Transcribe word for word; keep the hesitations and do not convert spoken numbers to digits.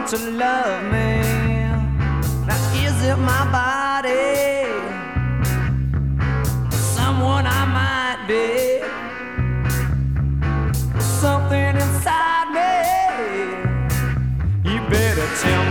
to love me. Now is it my body, someone I might be, something inside me? You better tell me.